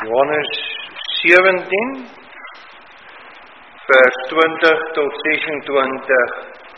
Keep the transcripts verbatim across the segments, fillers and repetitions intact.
Johannes sewentien, vers twintig tot sesentwintig.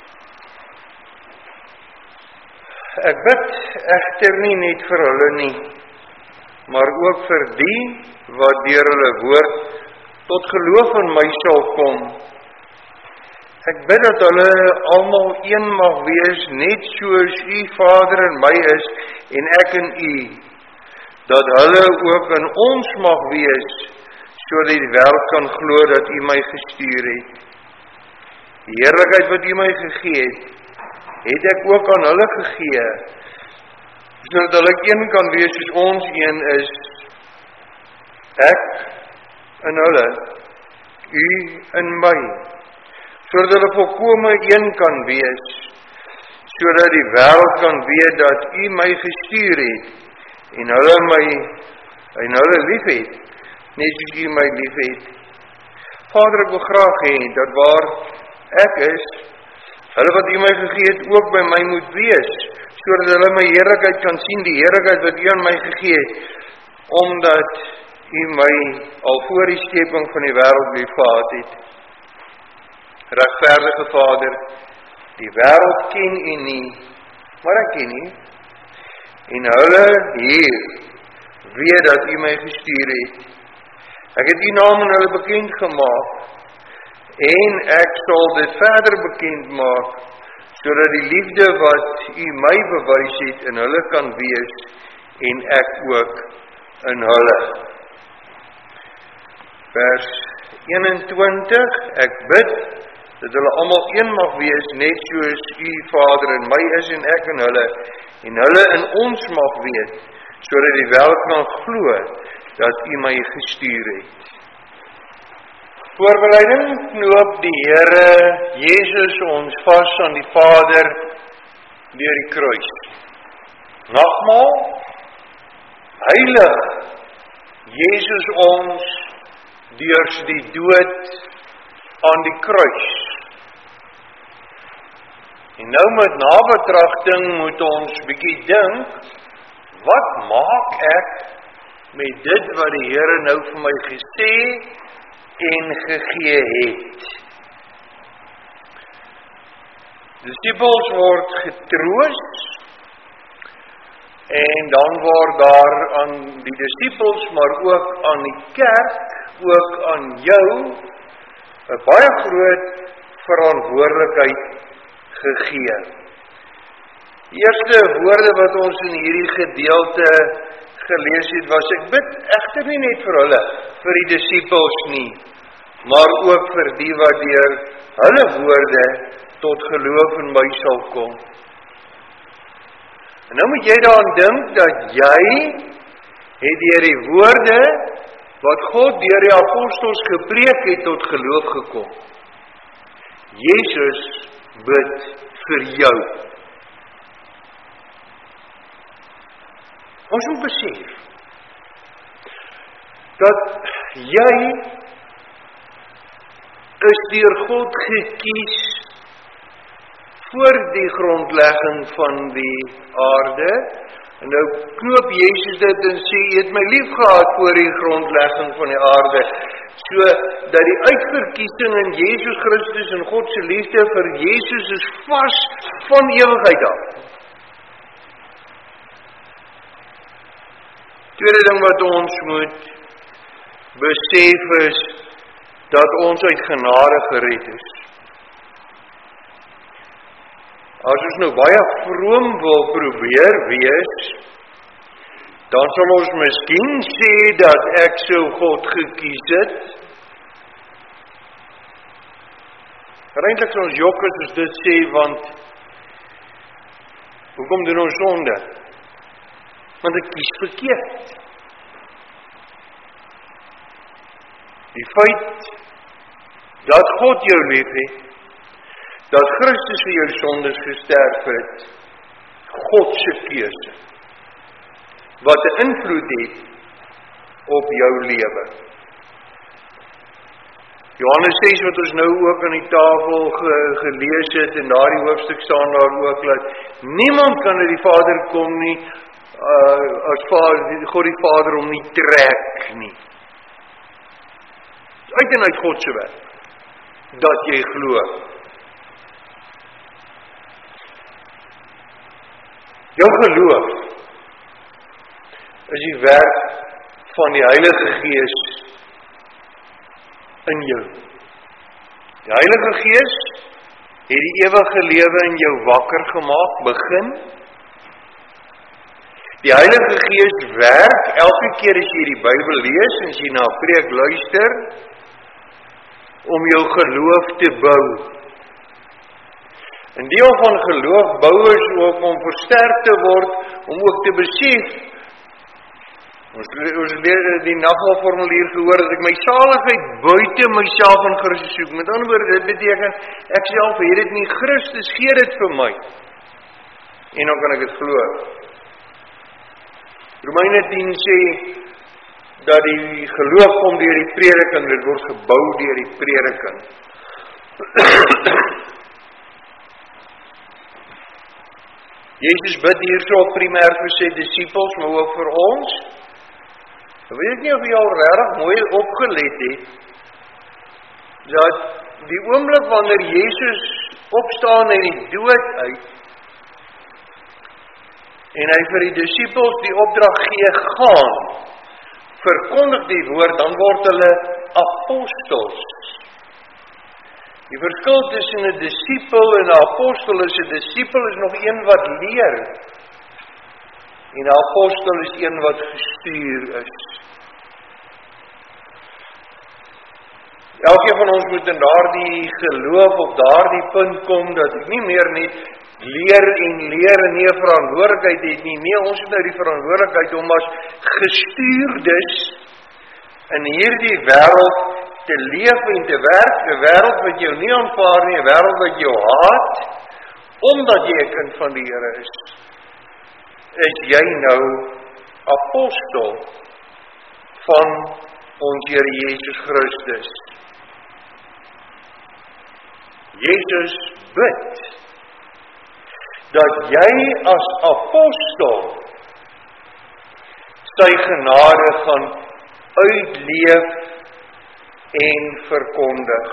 Ek bid egter nie net vir hulle nie, maar ook vir die wat deur hulle woord tot geloof in my sal kom. Ek bid dat hulle almal een mag wees, net soos U Vader in my is en ek in U, dat hulle ook in ons mag wees, sodat die wêreld kan glo dat U my gestuur het. Die heerlikheid wat U my gegee het, het ek ook aan hulle gegee, sodat hulle een kan wees soos ons een is, ek in hulle, U in my, sodat hulle volkome een kan wees, sodat die wêreld kan weet dat U my gestuur het, en hulle my, en hulle lief het, net soos U my lief het. Vader, ek wil graag hê, dat waar ek is, hulle wat U my gegee het, ook by my moet wees, sodat hulle my heerlikheid kan sien, die heerlikheid wat U aan my gegee het, omdat U my al voor die skeping van die wêreld liefgehad het. Regverdige Vader, die wêreld ken U nie, maar ek ken U, en hulle hier weet dat U my gestuur het. Ek het U naam aan hulle bekend gemaak, en ek sal dit verder bekend maak, sodat die liefde wat U my bewys het in hulle kan wees, en ek ook in hulle. Vers eenentwintig, ek bid, dat hulle almal een mag wees, net soos U Vader in my is en ek in hulle, en hulle in ons mag weet, sodat die wêreld kan glo, dat U my gestuur het. Voorbereiding knoop die Here Jesus ons vas aan die Vader deur die kruis. Nagmaal, heilig Jesus ons deur die dood aan die kruis. En nou met nabetragting moet ons bietjie dink, wat maak ek met dit wat die Here nou vir my gesê en gegee het? Disippels word getroos, en dan word daar aan die disippels, maar ook aan die kerk, ook aan jou, 'n baie groot verantwoordelikheid gegee. Die eerste woorde wat ons in hierdie gedeelte gelees het, was, ek bid egter nie net vir hulle, vir die disippels nie, maar ook vir die wat deur hulle woorde tot geloof in my sal kom. En nou moet jy daaraan dink, dat jy het deur die woorde wat God deur die apostels gepreek het, tot geloof gekom. Jesus bid vir jou. Ons moet besef, dat jy is deur God gekies voor die grondlegging van die aarde, en nou knoop Jesus dit en sê, jy het my lief gehad voor die grondlegging van die aarde, so dat die uitverkiesing in Jesus Christus en God se liefde vir Jesus is vas van ewigheid af. Tweede ding wat ons moet besef is, dat ons uit genade gered is. As ons nou baie vroom wil probeer wees, dan sal ons miskien sê dat ek sou God gekies het. Eintlik sal ons jok as ons dit sê, want hoekom doen ons sonde? Want ek kies verkeerd. Die feit dat God jou lief het, dat Christus vir jou sondes gesterf het, God se keuse, wat 'n invloed het op jou lewe. Johannes ses, wat ons nou ook aan die tafel ge, gelees het, en daardie hoofstuk staan daar ook, dat niemand kan na die Vader kom nie, uh, as vader, God die Vader hom nie trek nie. uit en uit God se werk, dat jy glo. Jou geloof is die werk van die Heilige Gees in jou. Die Heilige Gees het die ewige lewe in jou wakker gemaak, begin. Die Heilige Gees werk elke keer as jy die Bybel lees en as jy na 'n preek luister, om jou geloof te bou. En deel van geloof bou is ook om versterk te word, om ook te besef. Ons ons leer die naggelformulier gehoor dat ek my saligheid buite myself in Christus soek. Met ander woorde, dit beteken ek self het dit nie, Christus gee dit vir my. En dan kan ek dit glo. Romeine tien sê dat die geloof kom deur die prediking, dit word gebou deur die prediking. Jesus bid hierso primêr vir sy disippels, maar ook vir ons. Ek weet nie of jy al regtig mooi opgelet het, dat die oomblik wanneer Jesus opstaan uit die dood uit, en hy vir die disippels die opdrag gee, gaan, verkondig die woord, dan word hulle apostels. Die verskil tussen 'n disipel en 'n apostel is 'n disipel is nog een wat leer, en 'n apostel is een wat gestuur is. Elkeen van ons moet in daardie geloof op daardie punt kom, dat ek nie meer net leer en leer en nie 'n verantwoordelikheid het nie. Nee, ons het nou die verantwoordelikheid om as gestuurdes in hierdie wêreld te leef en te werk, 'n wêreld wat jou nie aanvaar nie, 'n wêreld wat jou haat, omdat jy 'n kind van die Here is. Is jy nou apostel van ons Here Jesus Christus? Jesus bid dat jy as apostel sy genade gaan uitleef en verkondig.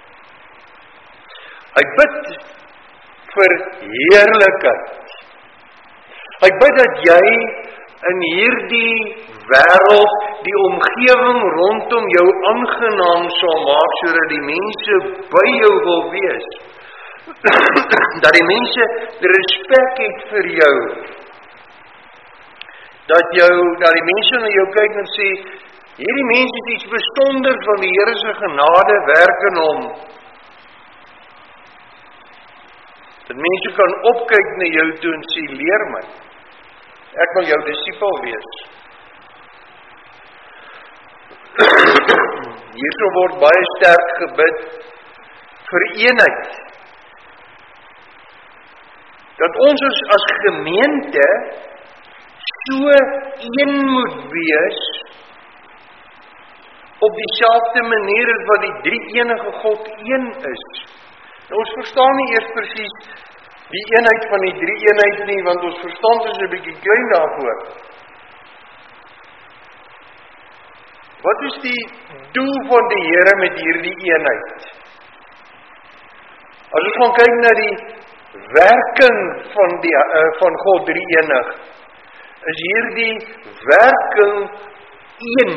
Hy bid vir heerlikheid. Hy bid dat jy in hierdie wêreld die omgewing rondom jou aangenaam sal maak, sodat die mense by jou wil wees. Dat die mense respek het vir jou. Dat jou, dat die mense na jou kyk en sê, hierdie mense is iets besonder van die Here se genade werk in hom. Dat mense kan opkyk na jou toe en sê, leer my. Ek wil jou disipel wees. Hierso word baie sterk gebid vir eenheid. Dat ons as, as gemeente so een moet wees, op dieselfde manier as wat die drie enige God een is. Nou, ons verstaan nie eers presies die eenheid van die drie eenheid nie, want ons verstand is 'n bietjie klein daarvoor. Wat is die doel van die Here met hierdie eenheid? As ons gaan kyk na die werking van die uh, van God drie enig, is hierdie werking een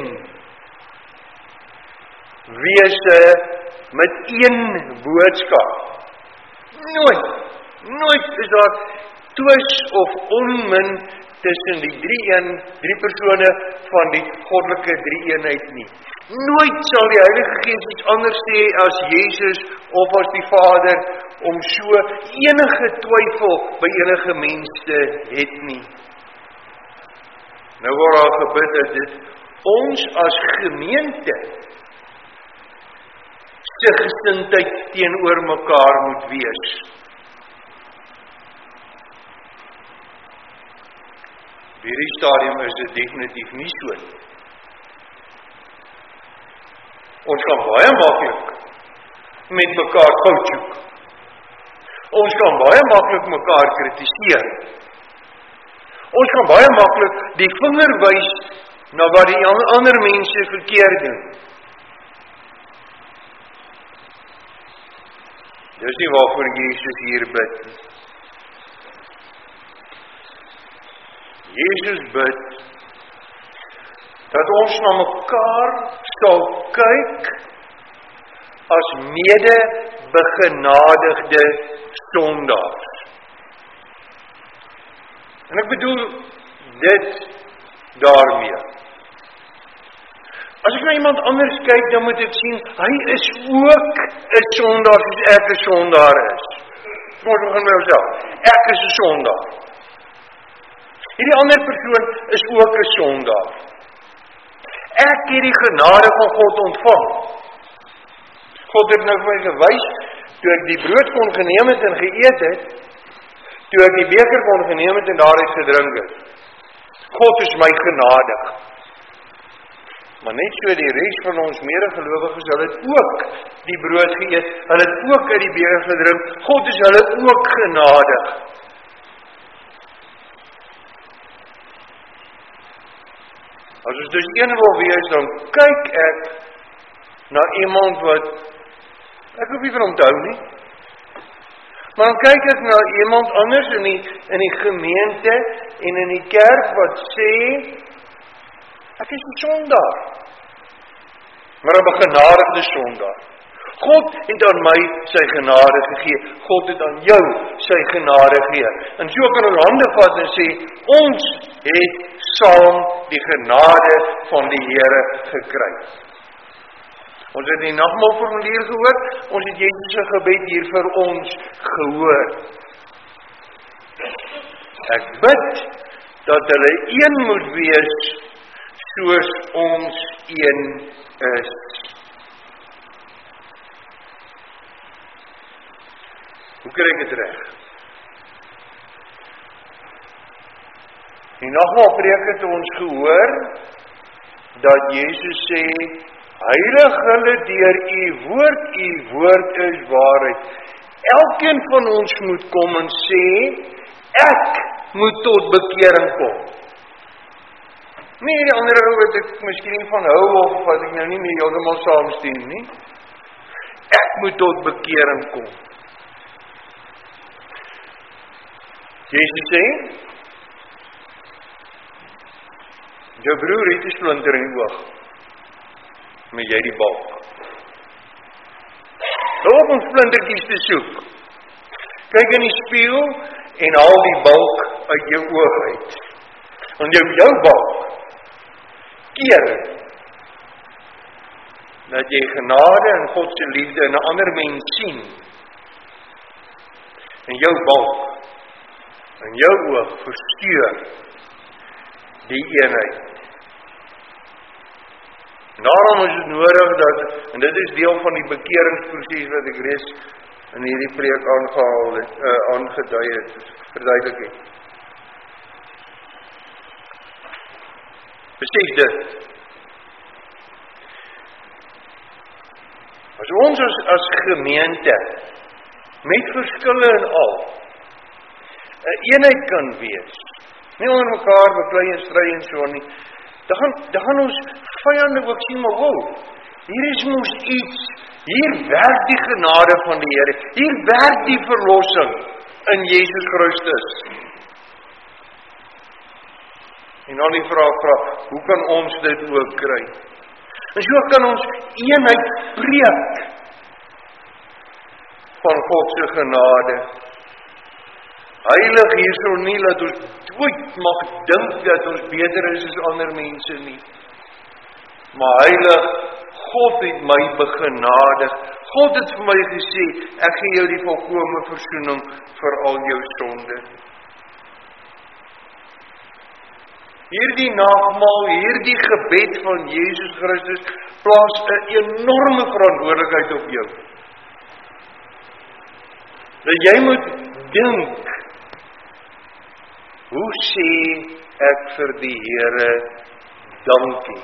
wese met een boodskap. Nooit, nooit is daar twis of onmin tussen die drie een, drie persone van die goddelike drie eenheid nie. Nooit sal die Heilige Gees iets anders sê as Jesus of as die Vader, om so enige twyfel by enige mens te het nie. Nou word daar gebid dat dit ons as gemeente se gesindheid teenoor mekaar moet wees. Op hierdie stadium is dit definitief nie so. Ons kan baie maklik met mekaar fout soek. Ons kan baie maklik mekaar kritiseer. Ons kan baie maklik die vinger wys na wat die ander mense verkeerd doen. Dis nie waarvoor Jesus hier bid. Jesus bid dat ons na mekaar sal kyk as mede begenadigde sondaars. En ek bedoel dit daarmee. As ek na iemand anders kyk, dan moet ek sien, hy is ook 'n sondaar soos ek 'n sondaar is. Kom ons begin met onsself. Ek is 'n sondaar. Hierdie ander persoon is ook 'n sondaar. Ek het die genade van God ontvang. God het nou vir my gewys, toe ek die brood kon geneem het en geëet het, toe ek die beker kon geneem het en daaruit gedrink het. God is my genadig. Maar net so die res van ons medegelowiges, hulle het ook die brood geëet, hulle het ook uit die beker gedrink, God is hulle ook genadig. As ons dus een wil wees, dan kyk ek na iemand wat, ek hoef nie van hom te hou nie, maar dan kyk ek na iemand anders in die, in die gemeente en in die kerk wat sê, ek is 'n sondaar, maar 'n begenadigde sondaar. God het aan my sy genade gegee, God het aan jou sy genade gegee. En so kan ons hande vat en sê, ons het saam die genade van die Here gekry. Ons het die nagmaalformulier gehoor, ons het Jesus se gebed hier vir ons gehoor. Ek bid dat hulle een moet wees, soos ons een is. Hoe kry ek dit reg? Die nagmaalpreek het ons gehoor, dat Jesus sê, heilig hulle deur u woord, u woord is waarheid. Elkeen van ons moet kom en sê, ek moet tot bekering kom. Nie die ander ou wat ek miskien nie van hou, of wat ek nou nie meer heeltemal saamstem nie. Ek moet tot bekering kom. Jesus sê, jou broer het 'n splinter in die oog, maar jy die balk. Loop om splintertjies te soek. Kyk in die spieël en haal die balk uit jou oog uit. En jou jou balk keer dat jy genade en God se liefde in 'n ander mens sien. En jou balk en jou oog versteur die eenheid. Daarom is het nodig dat, en dit is deel van die bekeringsproses wat ek reeds in hierdie preek aangehaal het, uh, aangedui het, verduidelik het. Besef dit. As ons as, as gemeente, met verskille en al, 'n eenheid kan wees, nie onder mekaar beklei en stry en so nie, dan gaan, dan gaan ons vyande ook sien, maar wow, hier is mos iets, hier werk die genade van die Here, hier werk die verlossing in Jesus Christus. En dan die vraag vraag, hoe kan ons dit ook kry? En so kan ons eenheid preek van God se genade. Heilig hierso nie, dat ons ooit mag dink dat ons beter is as ander mense nie. Maar heilig, God het my begenadig. God het vir my gesê, ek gee jou die volkome versoening vir al jou sonde. Hierdie nagmaal, hierdie gebed van Jesus Christus, plaas 'n enorme verantwoordelikheid op jou. Dat jy moet dink, hoe sê ek vir die Here dankie?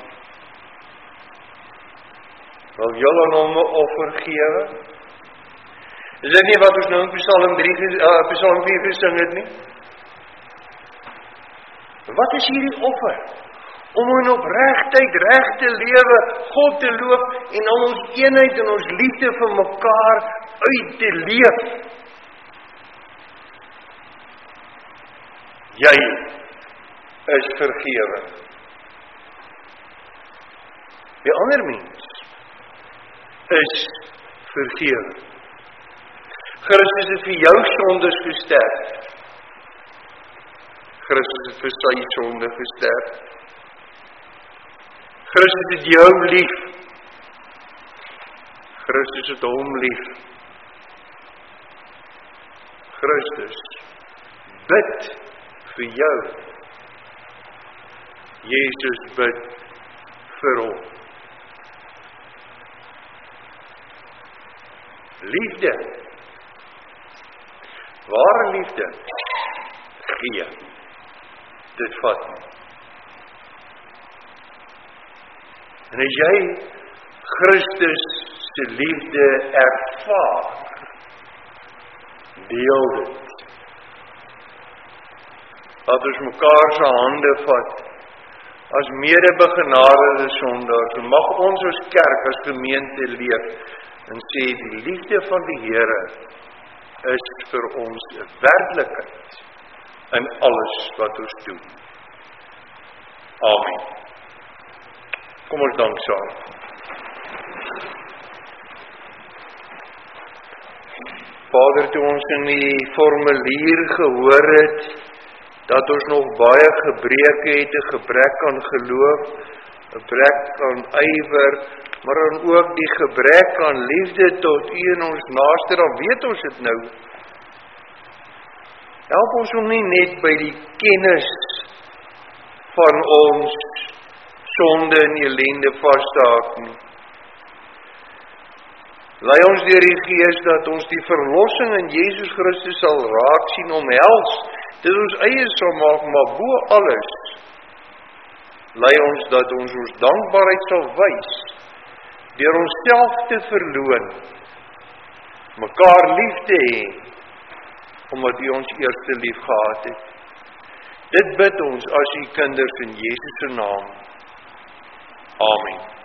Wil julle aan hom 'n offer gee? Is dit nie wat ons nou in Psalm drie, uh, Psalm vier gesing het nie? Wat is hierdie offer? om in opregtheid reg te lewe, God te loof en om ons eenheid en ons liefde vir mekaar uit te leef. Jy is vergewe. Die ander mens is vergewe. Christus het vir jou sondes gesterf. Christus het vir sy sonde gesterf. Christus het jou lief. Christus het hom lief. Christus bid vir jou. Jesus bid vir hom. Liefde. Ware liefde gee. Dit vat nie. En as jy Christus se liefde ervaar, deel dit. Laat ons mekaar se hande vat as mede-begenadigde sondaars en mag ons as kerk, as gemeente leef en sê die liefde van die Here is vir ons 'n werklikheid in alles wat ons doen. Amen. Kom ons dank saam. Vader, toe ons in die formulier gehoor het dat ons nog baie gebreke het, 'n gebrek aan geloof, 'n gebrek aan ywer, maar dan ook die gebrek aan liefde tot U en ons naaste, dan weet ons dit nou. Help ons om nie net by die kennis van ons sonde en ellende vasstaak nie. Lei ons deur die Gees dat ons die verlossing in Jesus Christus sal raak sien omhels, dit ons eie sal maak, maar bo alles, lei ons dat ons ons dankbaarheid sal wys, deur onsself te verloon, mekaar lief te hê, omdat U ons eerste lief gehad het. Dit bid ons as U kinders in Jesus se naam. Amen.